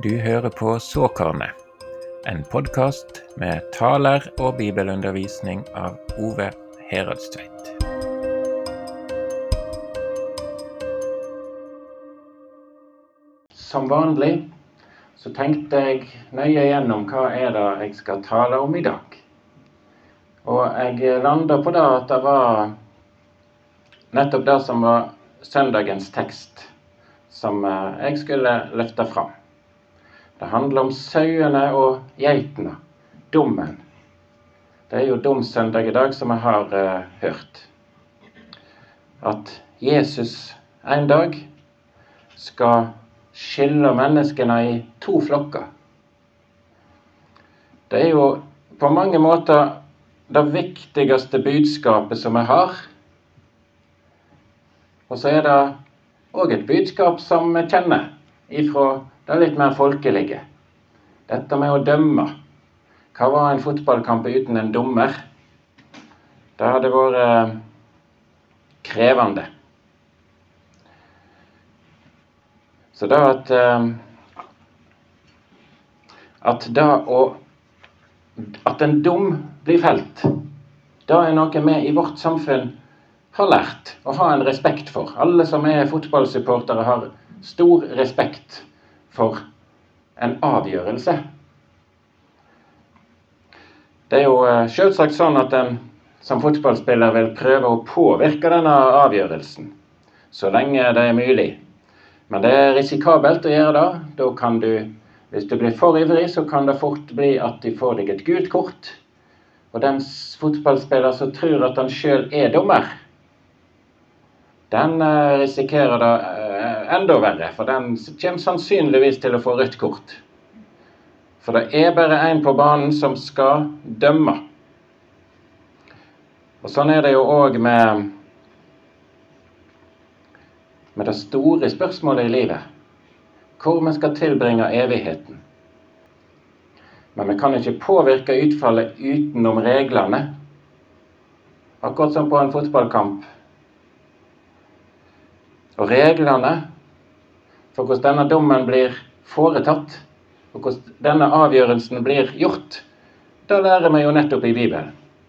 Du hører på Såkornet, en podcast med taler og bibelundervisning av Ove Heradstveit. Som vanlig så tenkte jeg nøye gjennom hva det jeg skal tale om i dag. Og jeg landet på det at det var nettopp det som var søndagens tekst som jeg skulle løfte fram. Det handler om sauene og geitene, dommen. Det er jo domssøndag i dag som jeg har hørt. At Jesus en dag skal skille menneskene i to flokker. Det er jo på mange måter det viktigste budskapet som jeg har. Og så er det også et budskap som jeg kjenner ifra det litt mer folkelige. Dette med å dømme. Hva var en fotballkamp uten en dommer? Det hadde vært krevende. Så da at en dom blir felt, det er noe vi i vårt samfunn har lært å ha en respekt for. Alle som er fotballsupportere har stor respekt for en avgjørelse. Det er jo selvsagt sånn at en som fotballspiller vil prøve å påvirke denne avgjørelsen, så lenge det er mulig. Men det er risikabelt å gjøre det. Da kan du, hvis du blir for ivrig, så kan det fort bli at du får deg et gult kort. Og den fotballspiller som tror at han selv er dommer, den risikerer det enda verre, for den kommer sannsynligvis til å få rødt kort. For det er bare en på banen som skal dømme. Og sånn er det jo også med det store spørsmålet i livet. Hvor vi skal tilbringe evigheten. Men vi kan ikke påvirke utfallet utenom reglene. Akkurat som på en fotballkamp. Og reglene for hvordan denne dommen blir foretatt, og hvordan denne avgjørelsen blir gjort, da lærer vi jo nettopp i Bibelen.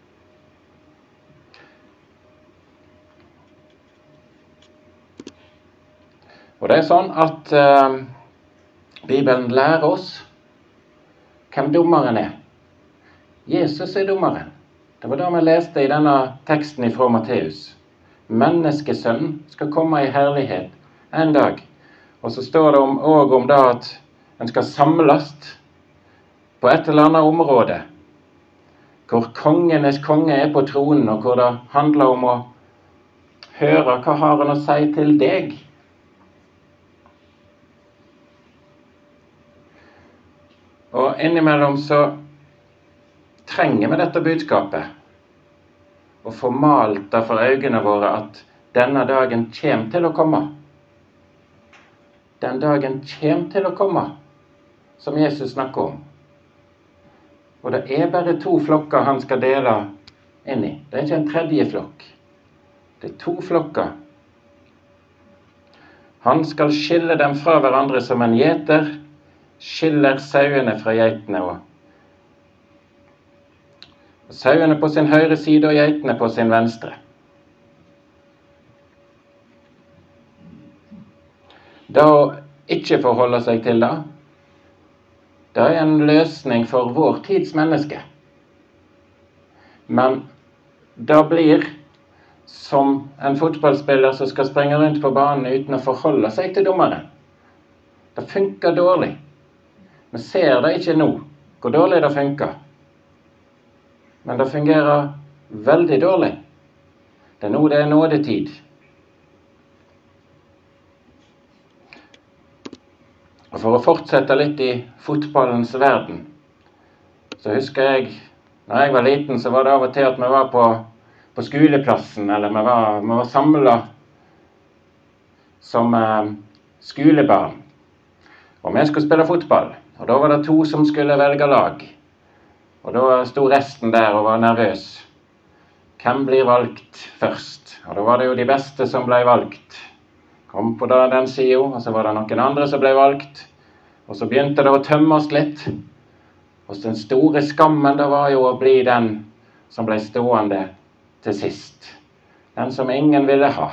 Og det er sånn at Bibelen lærer oss hvem dommeren er. Jesus er dommeren. Det var det vi leste i denne teksten fra Matteus. Menneskesønnen skal komme i herlighet en dag. Og så står det også om det at en skal samles på et eller annet område, hvor kongenes konge er på tronen, og hvor det handler om å høre hva har han å si til deg. Og innimellom så trenger vi dette budskapet, og få malt det for øynene våre at denne dagen kommer til å komme. Den dagen kommer til å komme, som Jesus snakker om. Og det er bare to flokker han skal dele inn i. Det er ikke en tredje flokk. Det er to flokker. Han skal skille dem fra hverandre som en gjeter, skiller sauene fra geitene, og sauene på sin høyre side og geitene på sin venstre. Da å ikke forholde seg til det, det er en løsning for vår tids menneske. Men det blir som en fotballspiller som skal springe rundt på banen uten å forholde seg til dommeren. Det funker dårlig. Vi ser det ikke nå, hvor dårlig det funker. Men det fungerer veldig dårlig. Det er nå det er nådetid. Og for å fortsette litt i fotballens verden, så husker jeg, når jeg var liten, så var det av og til at vi var på skoleplassen, eller vi var samlet som skolebarn. Og vi skulle spille fotball, og da var det to som skulle velge lag. Og da stod resten der og var nervøs. Hvem blir valgt først? Og da var det jo de beste som ble valgt. Kom på den siden, og så var det noen andre som ble valgt. Og så begynte det å tømme oss litt. Og den store skammen det var jo å bli den som ble stående til sist. Den som ingen ville ha.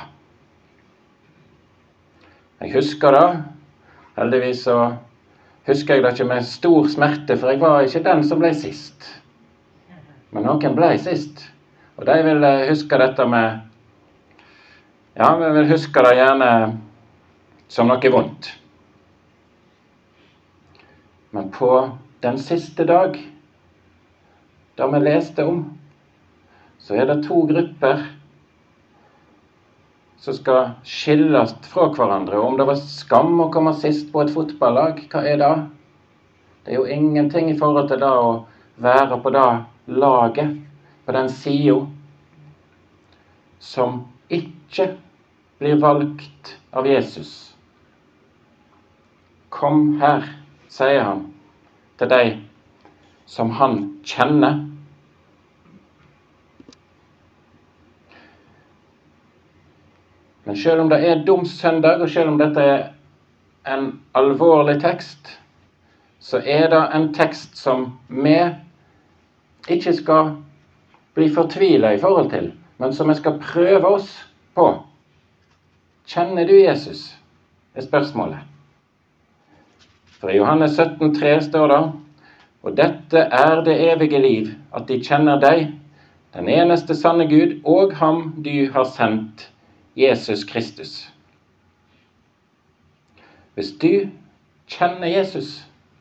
Jeg husker det. Heldigvis så husker jeg det ikke med stor smerte, for jeg var ikke den som ble sist. Men noen ble sist. Og de vil huske dette med, ja, vi vil huske det gjerne som noe vondt. Men på den siste dag, da vi leste om, så er det 2 grupper som skal skilles fra hverandre. Og om det var skam å komme sist på et fotballag, hva er det? Det er jo ingenting i forhold til det å være på det laget, på den siden som ikke blir valgt av Jesus. Kom her, sier han til deg som han kjenner. Men selv om det er domssøndag, og selv om dette er en alvorlig tekst, så er det en tekst som vi ikke skal bli fortvilet i forhold til, men som vi skal prøve oss på. Kjenner du Jesus? Er spørsmålet. For i Johannes 17,3 står det, og dette er det evige liv, at de kjenner deg, den eneste sanne Gud, og ham du har sendt, Jesus Kristus. Hvis du kjenner Jesus,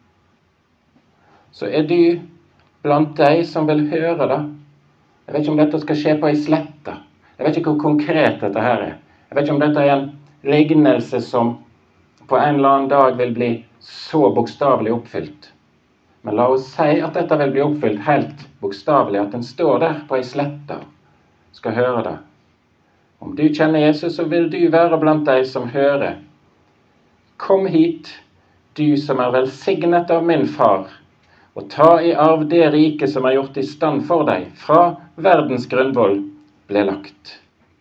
så er du blant de som vil høre det. Jeg vet ikke om dette skal skje på en slette. Jeg vet ikke hvor konkret dette her er. Jeg vet ikke om dette er en lignelse som på en eller annen dag vil bli så bokstavelig oppfylt. Men la oss si at dette vil bli oppfylt helt bokstavelig, at den står der på en slette og skal høre det. Om du kjenner Jesus, så vil du være blant de som hører. Kom hit, du som er velsignet av min far, og ta i arv det rike som er gjort i stand for deg, fra verdens grunnvoll ble lagt.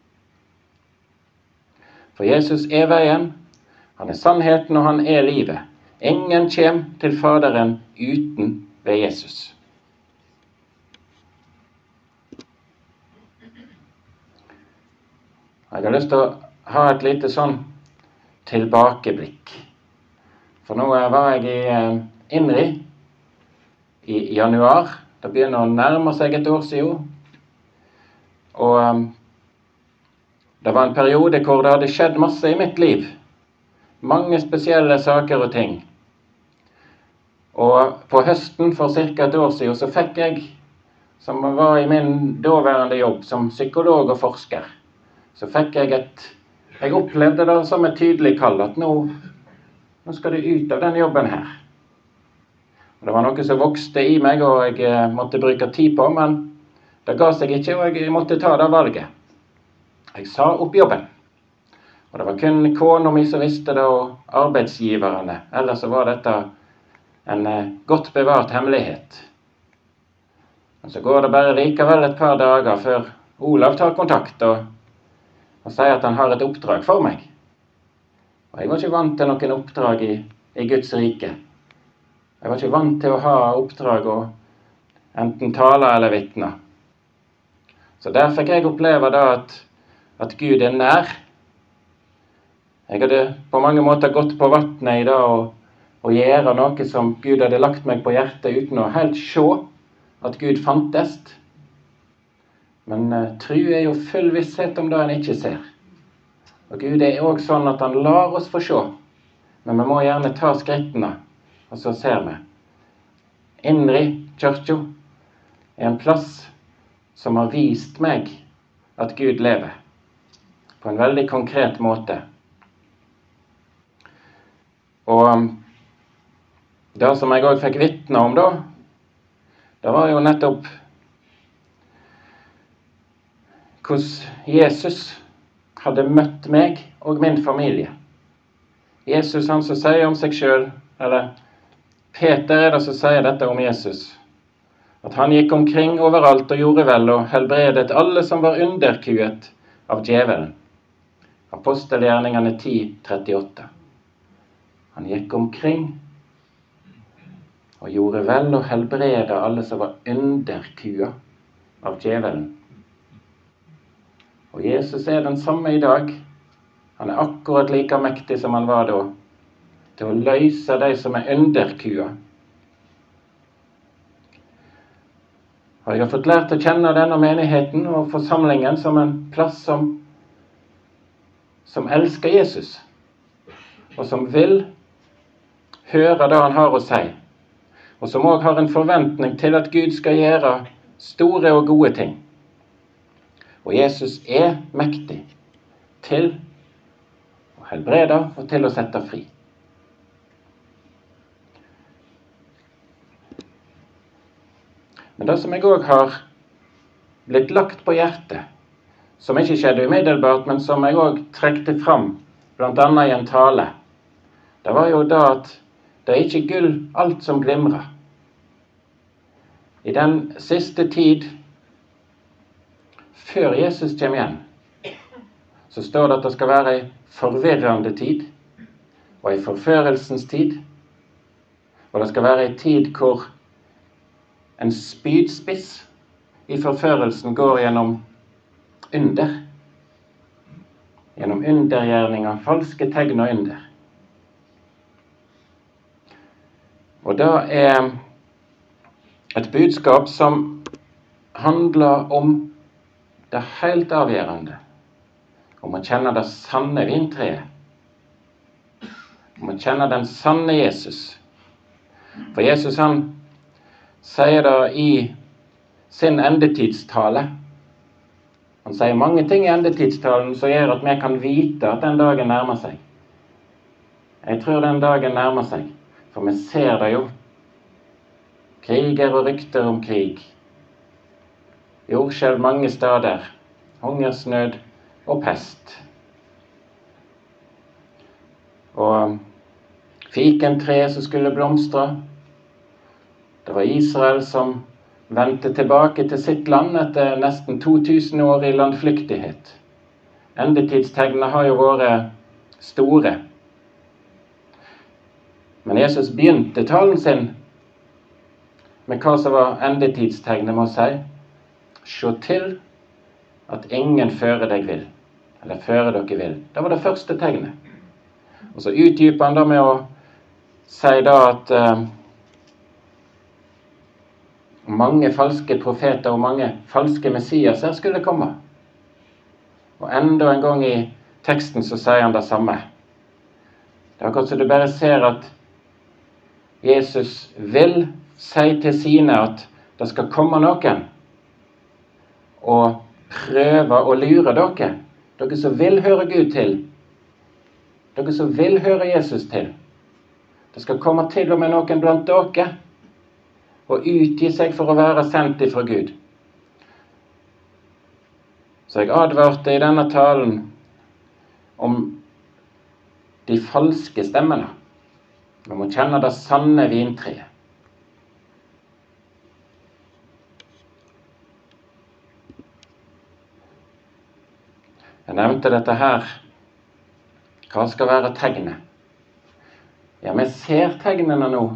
For Jesus er veien, han er sannheten og han er livet. Ingen kjem til Faderen uten ved Jesus. Jeg har lyst til å ha et lite sånn tilbakeblikk. For nå var jeg i Innri i januar. Det begynner å nærme seg et år siden. Og det var en periode hvor det hadde skjedd masse i mitt liv. Mange spesielle saker og ting. Og på høsten for cirka et år siden så fikk jeg, som var i min daværende jobb som psykolog og forsker, så fikk jeg opplevde det som et tydelig kall, at nå skal du ut av den jobben her. Og det var noe som vokste i meg, og jeg måtte bruke tid på, men det ga seg ikke, og jeg måtte ta det valget. Jeg sa opp jobben. Og det var kun kona mi som visste det, og arbeidsgiverne. Ellers så var dette en godt bevart hemmelighet. Men så går det bare likevel et par dager før Olav tar kontakt og sier at han har et oppdrag for meg. Og jeg var ikke vant til noen oppdrag i Guds rike. Jeg var ikke vant til å ha oppdrag og enten tale eller vitne. Så der fikk jeg oppleve da at Gud er nær. Jeg hadde på mange måter gått på vattnet i dag og gjøre noe som Gud hadde lagt meg på hjertet uten å helt se at Gud fantes. Men tro er jo full visshet om det en ikke ser. Og Gud er også sånn at han lar oss få se. Men vi må gjerne ta skrittene, og så ser vi. Innri kirka er en plass som har vist meg at Gud lever. På en veldig konkret måte. Og det som jeg også fikk vitne om da, det var jo nettopp hvordan Jesus hadde møtt meg og min familie. Jesus, han som sier om seg selv, eller Peter er det som sier dette om Jesus, at han gikk omkring overalt og gjorde vel og helbredet alle som var underkuet av djevelen. Apostelgjerningene 10:38. Han gikk omkring og gjorde vel og helbrede alle som var underkua av djevelen. Og Jesus er den samme i dag. Han er akkurat like mektig som han var da, til å løse de som er underkua. Og jeg har fått lært å kjenne denne menigheten og forsamlingen som en plass som elsker Jesus, og som vil høre det han har å si, og som også har en forventning til at Gud skal gjøre store og gode ting. Og Jesus er mektig til å helbrede og til å sette fri. Men det som jeg også har blitt lagt på hjertet, som ikke skjedde umiddelbart, men som jeg også trekte fram, blant annet i en tale, det var jo da at det er ikke gull alt som glimrer. I den siste tid, før Jesus kommer igjen, så står det at det skal være en forvirrende tid, og en forførelsens tid, og det skal være en tid hvor en spydspiss i forførelsen går gjennom undergjerninger, falske tegn og under. Og det er et budskap som handler om det helt avgjørende, om å kjenne det sanne vintreet, om å kjenne den sanne Jesus. For Jesus han sier det i sin endetidstale. Han sier mange ting i endetidstalen som gjør at vi kan vite at den dagen nærmer seg. Jeg tror den dagen nærmer seg, for vi ser det jo. Kriger og rykter om krig. Jordskjelv mange steder, hungersnød og pest. Og fikentreet som skulle blomstre. Det var Israel som vendte tilbake til sitt land etter nesten 2000 år i landflyktighet. Endetidstegnene har jo vært store. Men Jesus begynte talen sin med hva som var endetidstegnet, må si. Se til at ingen fører deg vil, eller fører dere vil. Det var det første tegnet. Og så utdyper han da med å si da at mange falske profeter og mange falske messiaser skulle komme. Og enda en gang i teksten så sier han det samme. Det er akkurat så du bare ser at Jesus vil si til sine at det skal komme noen og prøve å lure dere. Dere som vil høre Gud til. Dere som vil høre Jesus til. Det skal komme til og med noen blant dere og utgi seg for å være sendt ifra Gud. Så jeg advarte i denne talen om de falske stemmene. Vi må kjenne det sanne vintreet. Jeg nevnte dette her. Hva skal være tegnet? Ja, vi ser tegnene nå.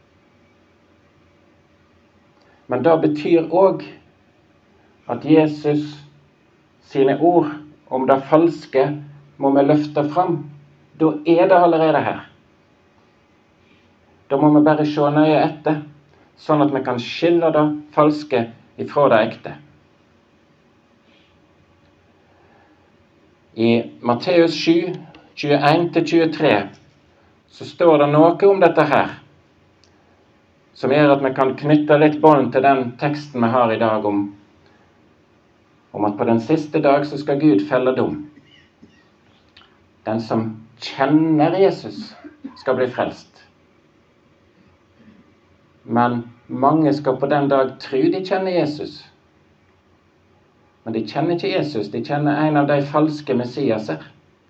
Men det betyr også at Jesus sine ord om det falske må vi løfte fram. Da er det allerede her. Da må vi bare se nøye etter, sånn at vi kan skille det falske ifra det ekte. I Matteus 7, 21-23, så står det noe om dette her, som gjør at vi kan knytte litt bånd til den teksten vi har i dag om at på den siste dag så skal Gud felle dom. Den som kjenner Jesus skal bli frelst. Men mange skal på den dag tro de kjenner Jesus. Men de kjenner ikke Jesus, de kjenner en av de falske messiaser.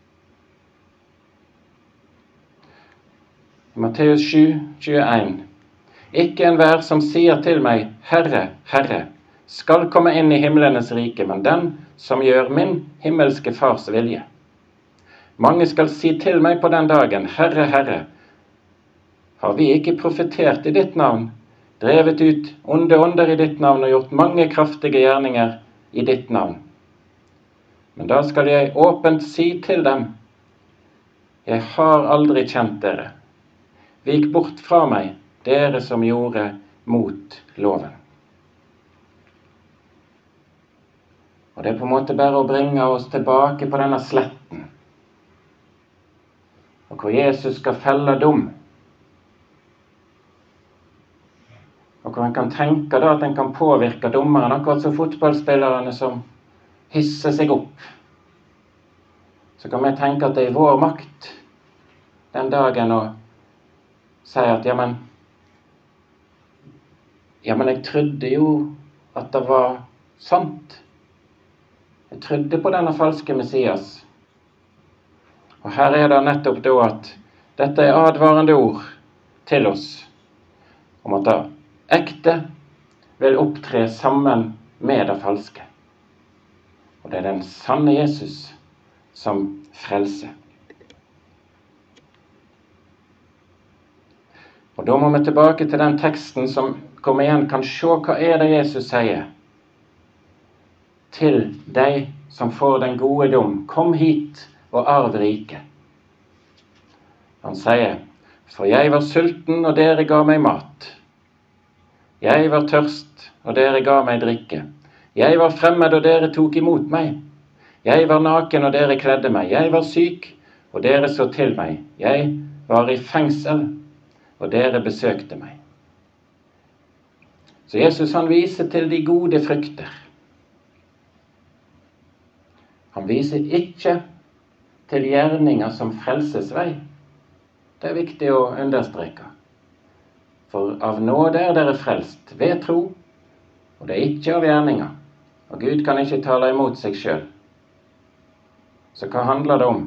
Matteus 7, 21. Ikke enhver som sier til meg, Herre, Herre, skal komme inn i himlenes rike, men den som gjør min himmelske fars vilje. Mange skal si til meg på den dagen, Herre, Herre, Har vi ikke profetert i ditt navn, drevet ut onde ånder i ditt navn og gjort mange kraftige gjerninger i ditt navn? Men da skal jeg åpent si til dem, jeg har aldri kjent dere. Vik bort fra meg, dere som gjorde mot loven. Og det er på en måte bare å bringe oss tilbake på denne sletten, og hvor Jesus skal felle dom. Og hvor en kan tenke da at en kan påvirke dommeren, akkurat som fotballspillerne som hisser seg opp. Så kan vi tenke at det er vår makt den dagen å si at ja, men jeg trodde jo at det var sant. Jeg trodde på denne falske Messias. Og her er det nettopp da at dette er advarende ord til oss om at det ekte vil opptre sammen med det falske. Og det er den sanne Jesus som frelser. Og da må vi tilbake til den teksten som kommer igjen, kan se hva er det Jesus sier. Til deg som får den gode dom, kom hit og arv riket. Han sier, for jeg var sulten, og dere ga meg mat. Jeg var tørst, og dere ga meg drikke. Jeg var fremmed, og dere tok imot meg. Jeg var naken, og dere kledde meg. Jeg var syk, og dere så til meg. Jeg var i fengsel, og dere besøkte meg. Så Jesus han viser til de gode frukter. Han viser ikke til gjerninger som frelsesvei. Det er viktig å understreke. For av nåde er dere frelst ved tro, og det er ikke av gjerninger. Og Gud kan ikke tale imot seg selv. Så hva handler det om?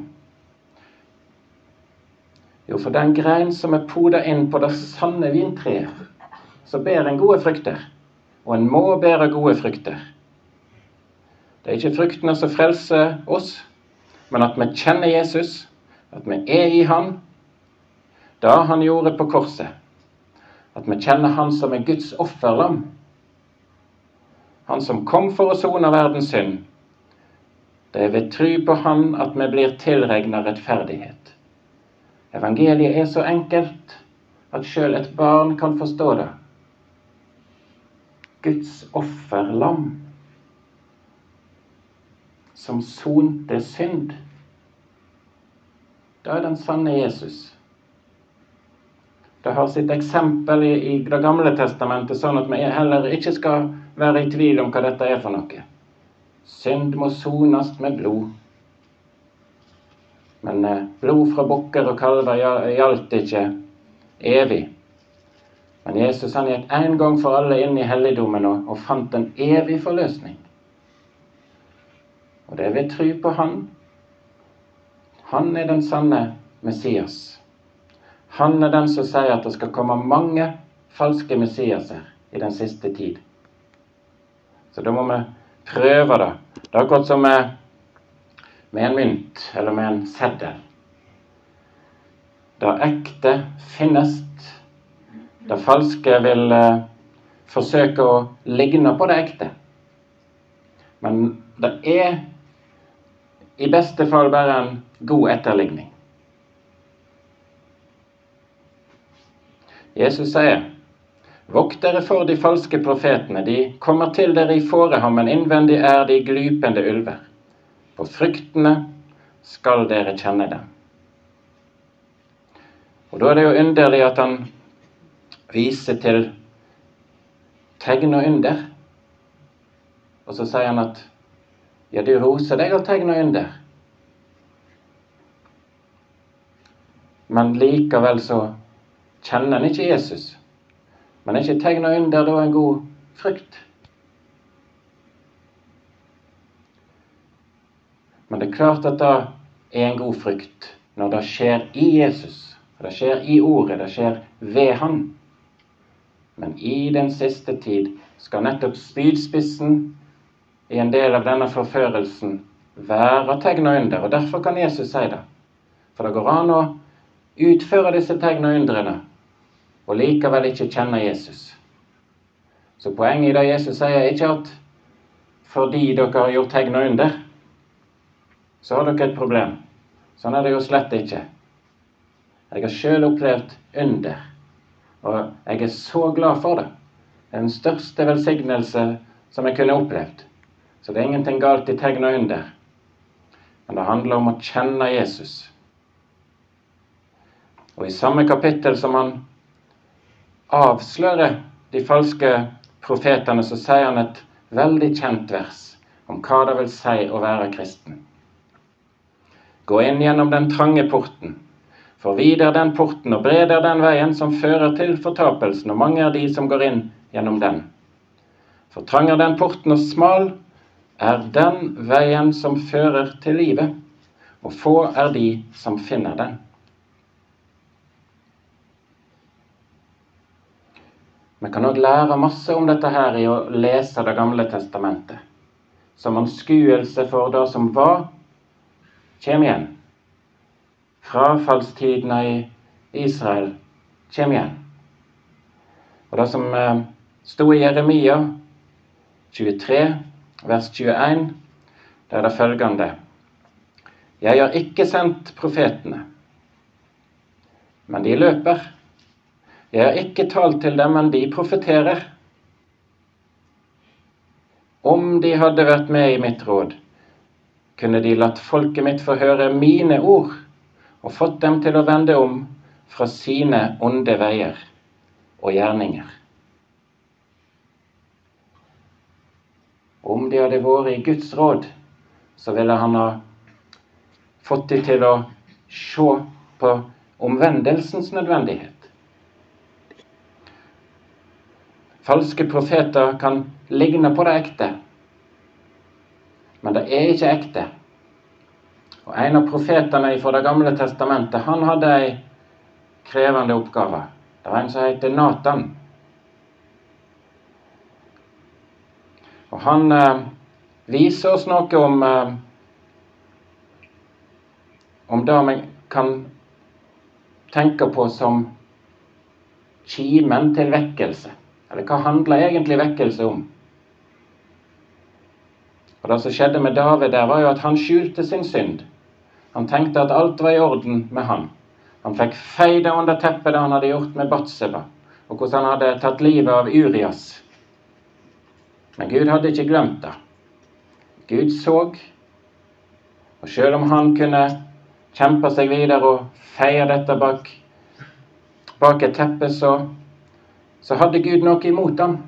Jo, for den grein som er podet inn på det sanne vintreet, så ber en gode frukter, og en må bære gode frukter. Det er ikke fruktene som frelser oss, men at vi kjenner Jesus, at vi er i han, da han gjorde på korset. At vi kjenner han som er Guds offerlam. Han som kom for å sone verdens synd. Det er ved tro på han at vi blir tilregnet rettferdighet. Evangeliet er så enkelt at selv et barn kan forstå det. Guds offerlam som sonte synd. Det er den sanne Jesus. Det har sitt eksempel i det gamle testamentet, sånn at vi heller ikke skal være i tvil om hva dette er for noe. Synd må sones med blod. Men blod fra bukker og kalver gjaldt ikke evig. Men Jesus han gikk en gang for alle inn i helligdommen og fant en evig forløsning. Og det er ved tro på han. Han er den sanne Messias. Han er den som sier at det skal komme mange falske Messiaser i den siste tid. Så da må vi prøve det. Det er akkurat som med en mynt eller med en seddel. Det ekte finnes. Det falske vil forsøke å ligne på det ekte. Men det er i beste fall bare en god etterligning. Jesus sier, vokt dere for de falske profetene, de kommer til dere i fårehammen, innvendig er de glypende ulver. På fruktene skal dere kjenne dem. Og da er det jo underlig at han viser til tegn og under. Og så sier han at, ja, du roser deg av tegn og under. Men likevel så kjenner han ikke Jesus. Men er ikke tegn og under da en god frukt? Men det er klart at det er en god frukt når det skjer i Jesus. Det skjer i ordet, det skjer ved han. Men i den siste tid skal nettopp spydspissen i en del av denne forførelsen være tegn og under. Og derfor kan Jesus si det. For det går an å utføre disse tegn og undrene og likevel ikke kjenner Jesus. Så poenget i det Jesus sier er ikke at fordi dere har gjort tegn og under, så har dere et problem. Sånn er det jo slett ikke. Jeg har selv opplevd under, og jeg er så glad for det. Det er den største velsignelse som jeg kunne opplevd. Så det er ingenting galt i tegn og under. Men det handler om å kjenne Jesus. Og i samme kapittel som han avslører de falske profetene, så sier han et veldig kjent vers om hva det vil si å være kristen. Gå inn gjennom den trange porten, for vid er den porten og bred er den veien som fører til fortapelsen, og mange er de som går inn gjennom den. For trang er den porten og smal er den veien som fører til livet, og få er de som finner den. Vi kan også lære masse om dette her i å lese Det gamle testamentet, som anskuelse for det som var, kjem igjen. Frafallstidene i Israel kjem igjen. Og det som stod i Jeremia 23, vers 21, det er det følgende: Jeg har ikke sendt profetene, men de løper. Jeg har ikke talt til dem, men de profeterer. Om de hadde vært med i mitt råd, kunne de latt folket mitt få høre mine ord, og fått dem til å vende om fra sine onde veier og gjerninger. Om de hadde vært i Guds råd, så ville han ha fått de til å se på omvendelsens nødvendighet. Falske profeter kan ligne på det ekte, men det er ikke ekte. Og en av profetene fra Det gamle testamentet, han hadde en krevende oppgave. Det var en som heter Nathan. Og han viser oss noe om det vi kan tenke på som kimen til vekkelse. Eller hva handler egentlig vekkelse om? Og det som skjedde med David der, var jo at han skjulte sin synd. Han tenkte at alt var i orden med han. Han fikk feide under teppet det han hadde gjort med Batseba, og hvordan han hadde tatt livet av Urias. Men Gud hadde ikke glemt det. Gud så, og selv om han kunne kjempe seg videre og feie dette bak et teppe, så hadde Gud noe imot ham.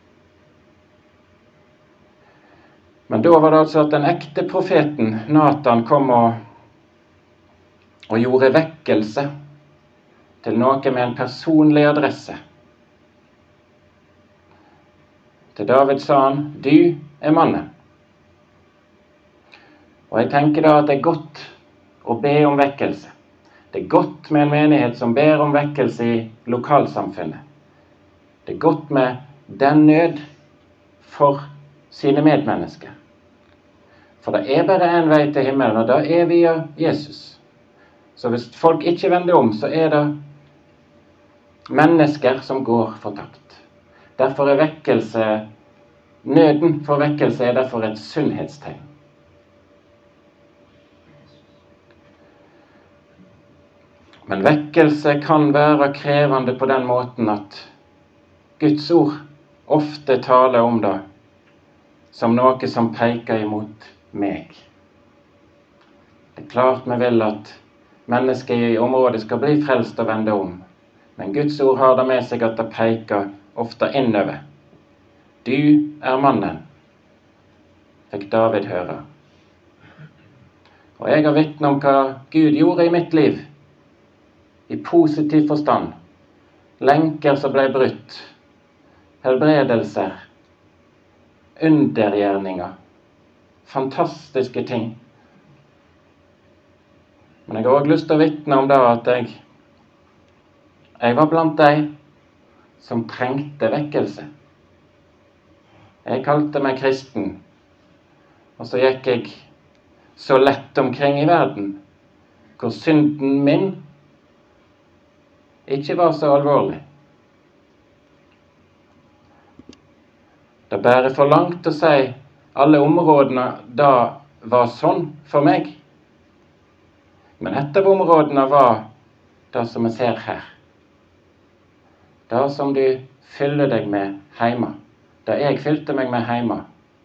Men da var det altså at den ekte profeten, Nathan, kom og gjorde vekkelse til noe med en personlig adresse. Til David sa han: Du er mannen. Og jeg tenker da at det er godt å be om vekkelse. Det er godt med en menighet som ber om vekkelse i lokalsamfunnet. Det er godt med den nød for sine medmennesker. For det er bare en vei til himmelen, og det er via Jesus. Så hvis folk ikke vender om, så er det mennesker som går fortapt. Derfor er nøden for vekkelse er derfor et sunnhetstegn. Men vekkelse kan være krevende på den måten at Guds ord ofte taler om det som noe som peker imot meg. Det er klart vi vil at mennesker i området skal bli frelst og vende om, men Guds ord har det med seg at det peker ofte innover. Du er mannen, fikk David høre. Og jeg har vitne om hva Gud gjorde i mitt liv, i positiv forstand. Lenker som ble brutt, helbredelser, undergjerninger, fantastiske ting. Men jeg har også lyst til å vitne om det at jeg var blant de som trengte vekkelse. Jeg kalte meg kristen, og så gikk jeg så lett omkring i verden, hvor synden min ikke var så alvorlig, bærer for langt å si alle områdene da var sånn for meg. Men et av områdene var det som jeg ser her. Det som du fyller deg med hjemme. Det jeg fylte meg med hjemme.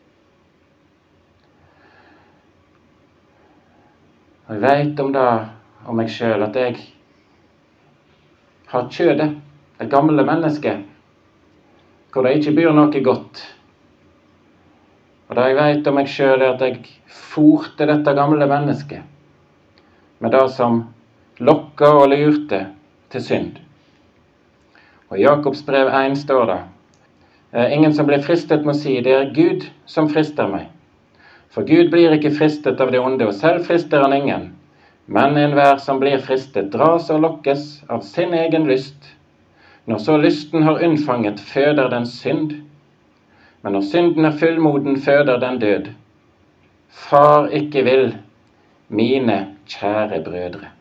Og jeg vet om det om meg selv, at jeg har kjødet, det gamle mennesket, hvor det ikke bor noe godt. Og det jeg vet om meg selv, er at jeg forte dette gamle mennesket med det som lokket og lurte til synd. Og i Jakobs brev 1 står det: ingen som blir fristet må si, det er Gud som frister meg. For Gud blir ikke fristet av det onde, og selv frister han ingen. Men enhver som blir fristet, dras og lokkes av sin egen lyst. Når så lysten har unnfanget, føder den synd. Men når synden er fullmoden, føder den død. Far ikke vil, mine kjære brødre.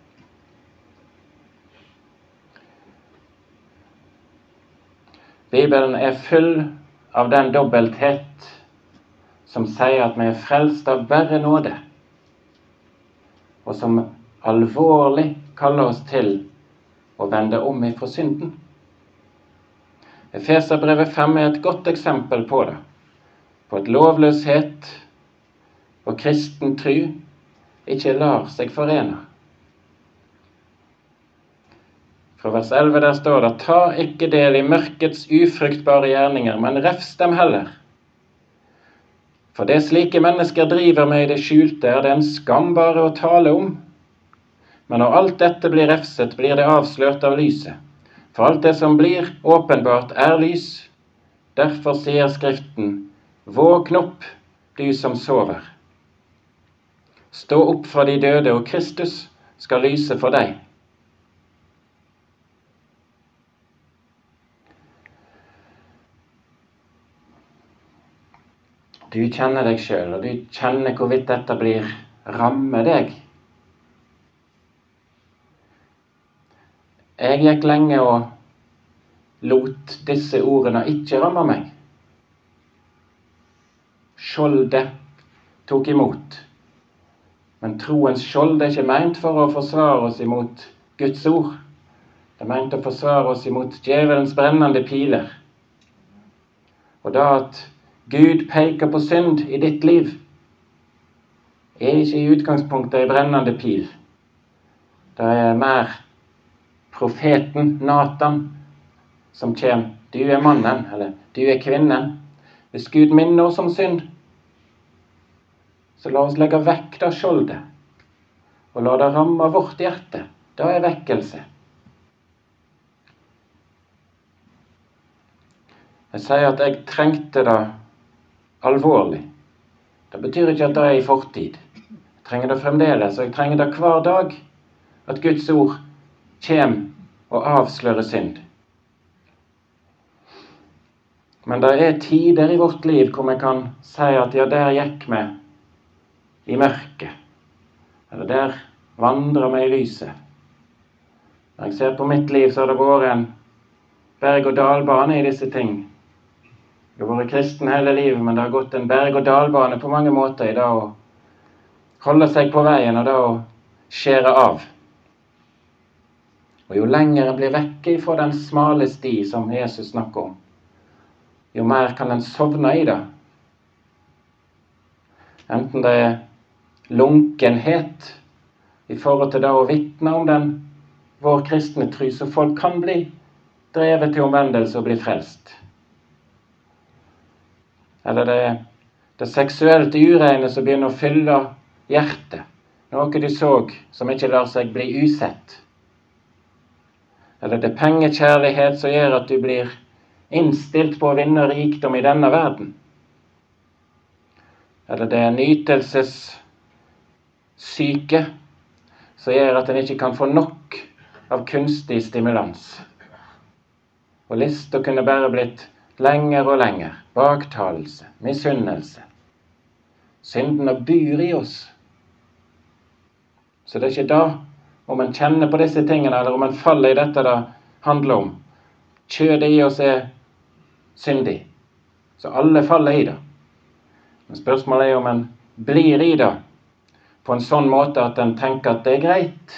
Bibelen er full av den dobbelthet som sier at vi er frelst av bare nåde, og som alvorlig kaller oss til å vende om ifra synden. Efeserbrevet 5 er et godt eksempel på det, på at lovløshet og kristen tro ikke lar seg forene. Fra vers 11 der står det: ta ikke del i mørkets ufruktbare gjerninger, men refs dem heller. For det slike mennesker driver med i det skjulte, er det en skam bare å tale om. Men når alt dette blir refset, blir det avslørt av lyset. For alt det som blir åpenbart er lys. Derfor sier Skriften: våkn opp, du som sover. Stå opp fra de døde, og Kristus skal lyse for deg. Du kjenner deg selv, og du kjenner hvorvidt dette blir ramme deg. Jeg gikk lenge og lot disse ordene ikke ramme meg. Skjoldet tok imot. Men troens skjold er ikke ment for å forsvare oss imot Guds ord. Det er ment å forsvare oss imot djevelens brennende piler. Og da at Gud peker på synd i ditt liv, er ikke i utgangspunktet en brennende pil. Det er mer profeten Nathan som kommer. Du er mannen, eller du er kvinnen. Hvis Gud minner oss om synd, så la oss legge vekk det skjoldet, og la det ramme vårt hjerte. Det er vekkelse. Jeg sier at jeg trengte det alvorlig. Det betyr ikke at det er i fortid. Jeg trenger det fremdeles, og jeg trenger det hver dag, at Guds ord kommer og avslører synd. Men det er tider i vårt liv hvor vi kan si at ja, der gikk vi i mørket, eller der vandrer vi i lyset. Når jeg ser på mitt liv, så har det vært en berg- og dalbane i disse ting. Jeg har vært kristen hele livet, men det har gått en berg- og dalbane på mange måter i det å holde seg på veien og det å skjære av. Og jo lenger en blir vekke fra den smale sti som Jesus snakker om, jo mer kan en sovne i det. Enten det er lunkenhet i forhold til det å vitne om den vår kristne tro, så folk kan bli drevet til omvendelse og bli frelst. Eller det er det seksuelt ureine som begynner å fylle hjertet. Noe du så som ikke lar seg bli usett. Eller det er pengekjærlighet som gjør at du blir innstilt på å vinne rikdom i denne verden. Eller det er nytelsessyke som gjør at en ikke kan få nok av kunstig stimulans. Og lista kunne bare blitt lenger og lenger. Baktalelse, misunnelse. Syndene bor i oss. Så det er ikke da, om en kjenner på disse tingene, eller om en faller i dette det handler om. Kjødet i oss er syndig. Så alle faller i det. Men spørsmålet om en blir i det på en sånn måte at en tenker at det greit.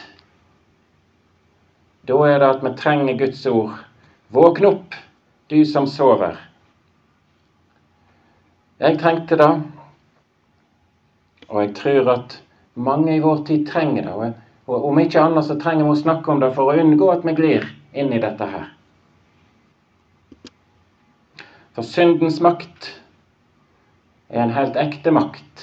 Da det at vi trenger Guds ord. Våkn opp, du som sover. Jeg trengte det, og jeg tror at mange i vår tid trenger det. Og om ikke annet så trenger vi å snakke om det for å unngå at vi glir inn i dette her. For syndens makt en helt ekte makt.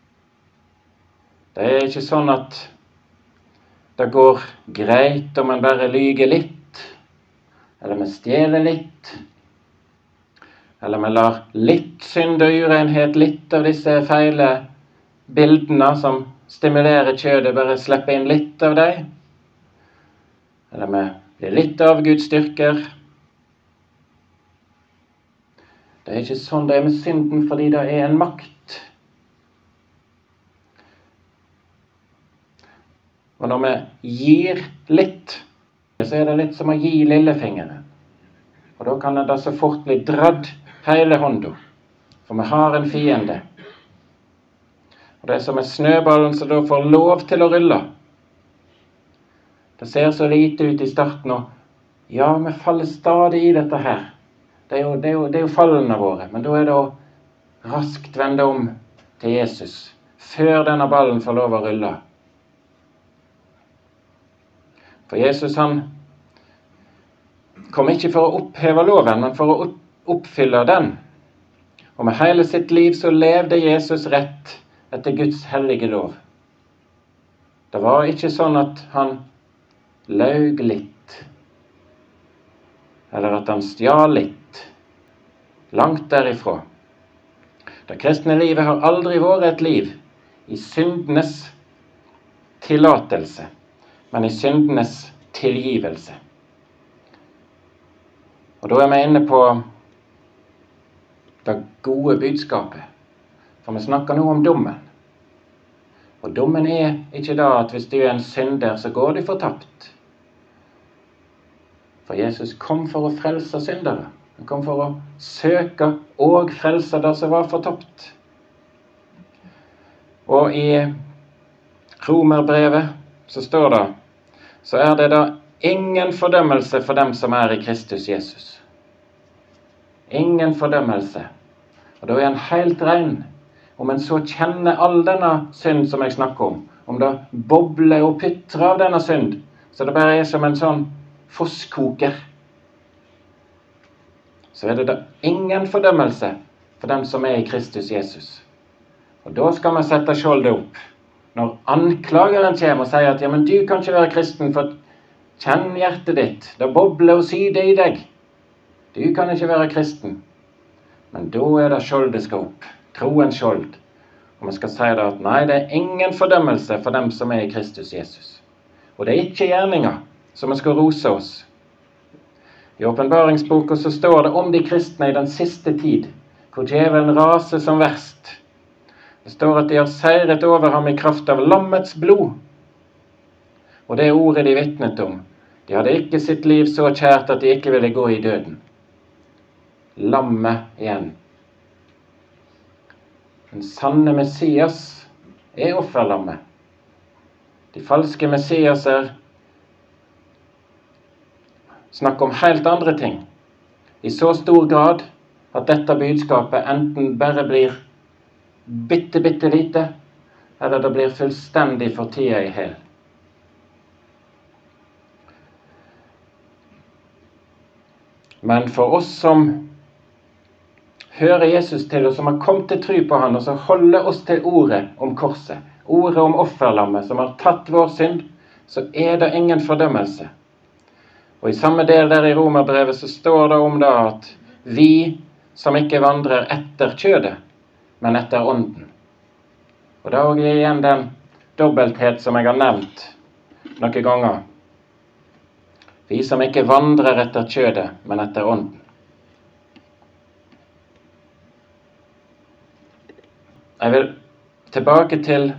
Det ikke sånn at det går greit om man bare lyger litt, eller vi stjeler litt, eller vi lar litt synd og urenhet, litt av disse feile bildene som stimulerer kjødet, bare slippe inn litt av dem, eller vi blir litt avgudsdyrker. Det ikke sånn det med synden, fordi det en makt. Og når vi gir litt, så det litt som å gi lillefingeren. Og da kan det så fort bli dradd hele hånda, for vi har en fiende. Og det som snøballen som da får lov til å rulle. Det ser så lite ut i starten, og ja, vi faller stadig i dette her. Det er jo fallene våre, men da det å raskt vende om til Jesus, før denne ballen får lov å rulle. For Jesus han kom ikke for å oppheve loven, men for å oppfylle den. Og med hele sitt liv så levde Jesus rett etter Guds hellige lov. Det var ikke sånn at han løg litt, eller at han stjal litt. Langt derifra. Det kristne livet har aldri vært et liv i syndenes tillatelse, men i syndenes tilgivelse. Og da vi inne på det gode budskapet, for vi snakker nå om dommen. Og dommen ikke da at hvis du en synder, så går du fortapt. For Jesus kom for å frelse syndere. Han kom for å søke og frelse det som var fortapt. Og i Romerbrevet så står det, så det da ingen fordømmelse for dem som i Kristus Jesus. Ingen fordømmelse. Og da en helt ren, om en så kjenner all denne synd som jeg snakker om det bobler og pytrer av denne synd, så det bare som en sånn fosskoker, så det da ingen fordømmelse for dem som i Kristus Jesus. Og da skal man sette skjoldet opp. Når anklageren kommer og sier at ja, men du kan ikke være kristen, for kjenn hjertet ditt, det bobler og syder i deg. Du kan ikke være kristen. Men da det skjoldet skal opp, troens skjold. Og man skal si det at nei, det ingen fordømmelse for dem som i Kristus Jesus. Og det ikke gjerninger som man skal rose oss. I åpenbaringsboken så står det om de kristne i den siste tid, hvor djevelen raser som verst. Det står at de har seiret over ham i kraft av lammets blod. Og det ordet de vittnet om. De hadde ikke sitt liv så kjært at de ikke ville gå i døden. Lammet igjen. Den sanne Messias offerlammet. De falske Messiaser snakker om helt andre ting, i så stor grad at dette budskapet enten bare blir bitte lite, eller det blir fullstendig for tida i hel. Men for oss som hører Jesus til, og som har kommet til tro på han, og som holder oss til ordet om korset, ordet om offerlammet som har tatt vår synd, så det ingen fordømmelse. Og i samme del der i Romerbrevet så står det om det at vi som ikke vandrer etter kjødet, men etter ånden. Og da er igjen den dobbelthet som jeg har nevnt noen ganger. Vi som ikke vandrer etter kjødet, men etter ånden. Jeg vil tilbake til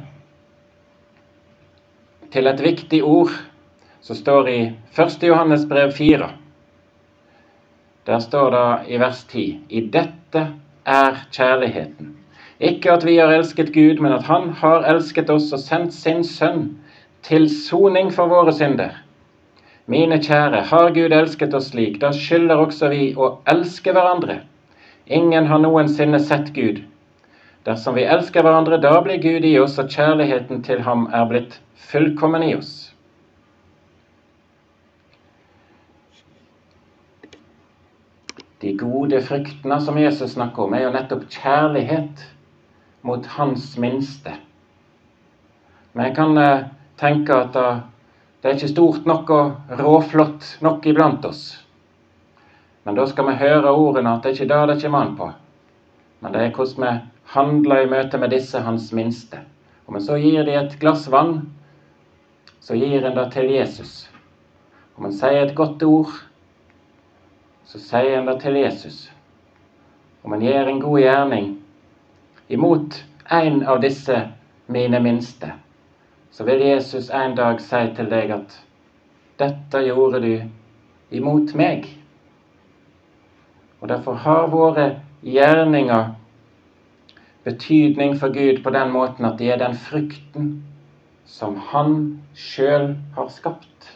et viktig ord som står i 1. Johannes brev 4. Der står det i vers 10, i dette kjærligheten. Ikke at vi har elsket Gud, men at han har elsket oss og sendt sin sønn til soning for våre synder. Mine kjære, har Gud elsket oss slik, da skylder også vi å elske hverandre. Ingen har noensinne sett Gud. Dersom vi elsker hverandre, da blir Gud i oss, og kjærligheten til ham blitt fullkommen i oss. De gode fruktene som Jesus snakker om, jo nettopp kjærlighet mot hans minste. Men jeg kan tenke at det ikke stort nok og råflott nok iblant oss. Men da skal vi høre ordene at det ikke da det kommer an på. Men det hvordan vi handler i møte med disse hans minste. Om en så gir de et glass vann, så gir en det til Jesus. Om en sier et godt ord, så sier en det til Jesus. Om en gjør en god gjerning imot en av disse mine minste, så vil Jesus en dag si til deg at dette gjorde du imot meg. Og derfor har våre gjerninger betydning for Gud på den måten at de den frukten som han selv har skapt.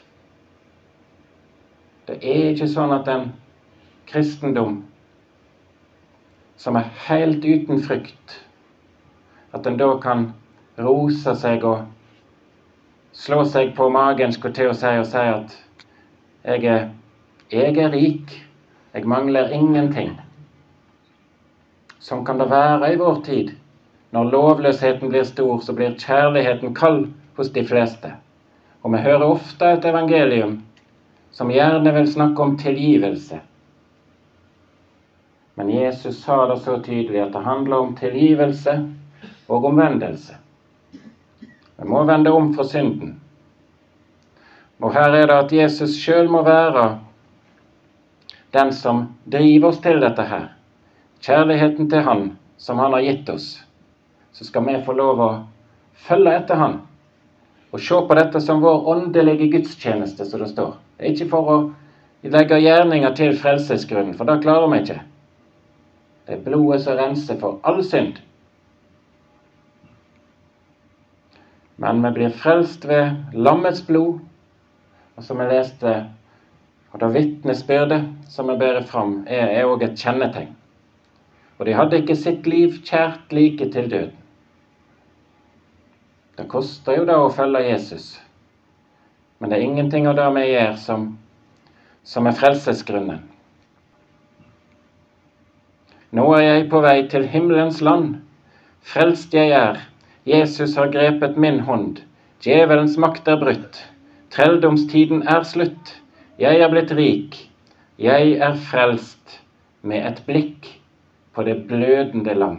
Det ikke sånn at en kristendom som helt uten frukt, at en da kan rose seg og slå seg på magen skulle til å si at jeg rik, jeg mangler ingenting. Sånn kan det være i vår tid. Når lovløsheten blir stor, så blir kjærligheten kald hos de fleste. Og vi hører ofte et evangelium som gjerne vil snakke om tilgivelse. Men Jesus sa det så tydelig at det handler om tilgivelse og omvendelse. Vi må vende om fra synden. Og her det at Jesus selv må være den som driver oss til dette her. Kjærligheten til han som han har gitt oss. Så skal vi få lov å følge etter han. Og se på dette som vår åndelige gudstjeneste, som det står. Det ikke for å legge gjerninger til frelsesgrunnen, for det klarer vi ikke. Det blodet som renser for all synd. Men vi blir frelst ved lammets blod, og som vi leste, og det vitnesbyrdet som vi bærer fram, også et kjennetegn. Og de hadde ikke sitt liv kjært like til døden. Det koster jo da å følge Jesus. Men det ingenting av det vi gjør som frelsesgrunnen. Nå jeg på vei til himmelens land. Frelst jeg Jesus har grepet min hånd. Djevelens makt brutt. Trelldomstiden slutt. Jeg blitt rik. Jeg frelst med et blikk på det blødende lam.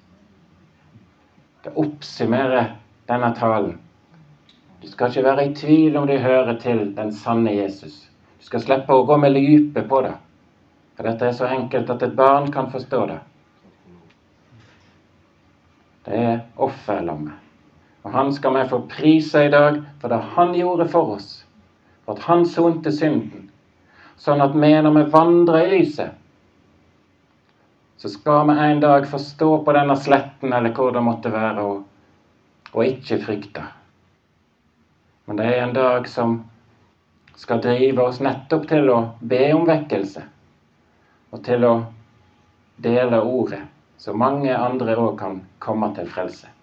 Det oppsummerer denne talen. Du skal ikke være i tvil om du hører til den sanne Jesus. Du skal slippe å gå med lype på det. For dette så enkelt at et barn kan forstå det. Det offerlammet. Og han skal vi få prise i dag for det han gjorde for oss. For at han sonte synden. Sånn at vi når vi vandrer i lyset, så skal vi en dag få stå på denne sletten, eller hvor det måtte være, og ikke frykte. Men det en dag som skal drive oss nettopp til å be om vekkelse, og til å dele ordet, så mange andre også kan komme til frelse.